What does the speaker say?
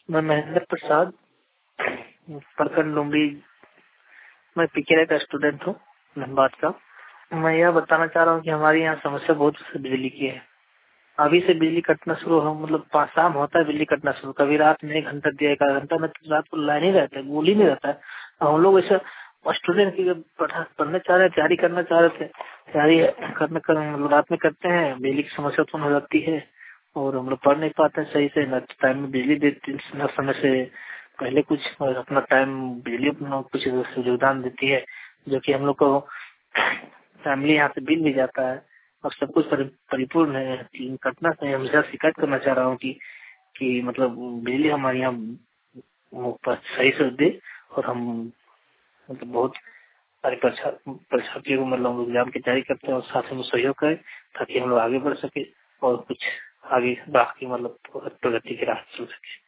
मैं महेंद्र प्रसाद, प्रखंड लुम्बी। मैं पीके का स्टूडेंट हूँ, धनबाद का। मैं यह बताना चाह रहा हूँ कि हमारे यहाँ समस्या बहुत बिजली की है। अभी से बिजली कटना शुरू हो, मतलब शाम होता है बिजली कटना शुरू। कभी रात में 1 घंटा दिया, 1 आधा घंटा में, तो रात को लाइन ही रहता है, गोल ही नहीं रहता है। और हम लोग ऐसा स्टूडेंट की पढ़ने चाह रहे हैं, तैयारी करना चाह रहे थे, तैयारी मतलब रात में करते हैं, बिजली की समस्या उत्पन्न हो जाती है और हम लोग पढ़ नहीं पाते हैं सही से। न टाइम में बिजली देती, न समय से पहले कुछ, और अपना टाइम बिजली अपना कुछ योगदान देती है, जो कि हम लोग को फैमिली यहाँ से बिल भी जाता है और सब कुछ परिपूर्ण है। कटना से हम शिकायत करना चाह रहा हूँ कि मतलब बिजली हमारे यहाँ सही से दे और हम मतलब बहुत सारी परीक्षार्थियों को मतलब एग्जाम की तैयारी करते हैं और साथ में सहयोग करें ताकि हम लोग आगे बढ़ सके और कुछ आगे बाकी मतलब प्रगति की राह चल सके।